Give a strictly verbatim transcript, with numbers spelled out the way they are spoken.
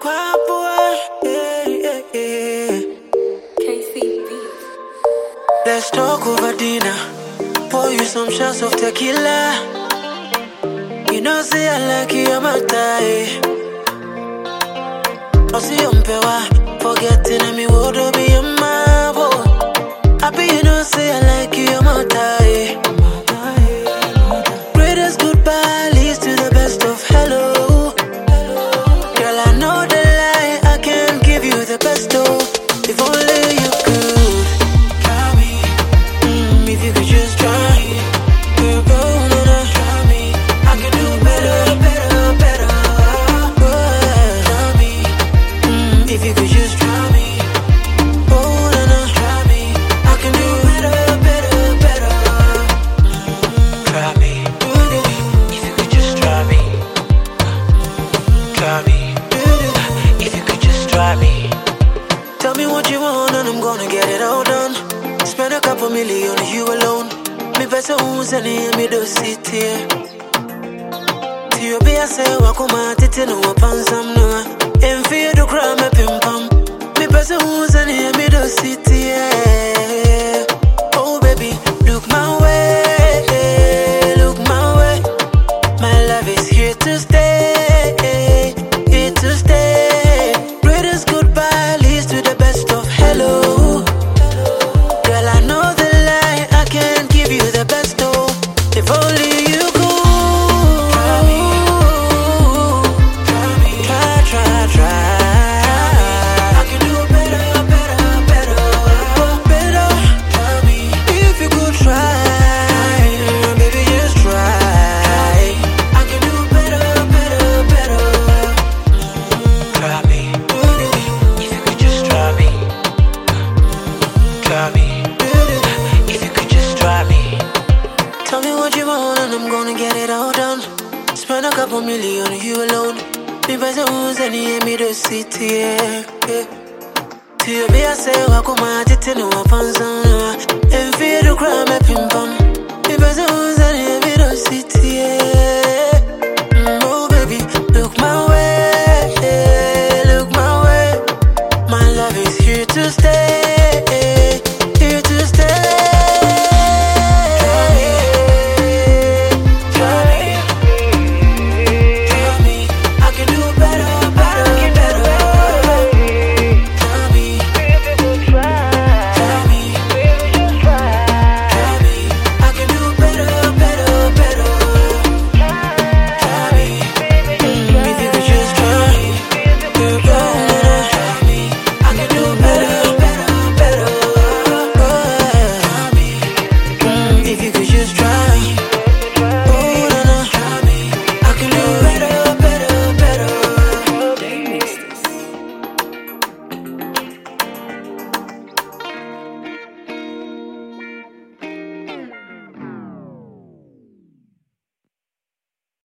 Quapua, yeah, yeah, yeah. K C B. Let's talk over dinner. Pour you some shots of tequila. You know, say I like you, I'm a tie. I see you pewa, forgetting me would be a marvel. Happy you know, say I like you, I'm a tie. Greatest goodbye leads to the best of hello. Girl, I know the lie, I can't give you the best of. If only you could try me, mm, if you could just try me. Girl, go on and try me. I can do better, better, better. Oh, try me, mm, if you could just try me. Oh, and try me. I can do better, better, better. Mm, try me, if you could just try me. Try me, if you could just try me. Tell me what you want and I'm gonna get it all done. Spend a couple million on you alone. Me pesa unzani ya mi do city. Tiyo be a say wakuma titi no wapansam no. Enfiye do kra me pimpam. Me pesa unzani ya mi do city. Oh baby, look my way, look my way. My love is here to stay, here to stay. Greatest goodbye leads to the best of hello. Girl, I know the lie, I can't give you the best of. If only you could try me, try me, try, try, try. I can do better, better, better, better. Try me, if you could try, baby, just try. I can do better, better, better. Try me, if you could just try me. Try me, if you could just try me. Tell me what you want and I'm gonna get it all done. Spend a couple million on you alone. Me pesa unzani ya mi do city, yeah, yeah. Tiyo be a say wakuma titi no wapansam no. Enfiye do kra me pimpam. Me pesa unzani ya mi do city, yeah.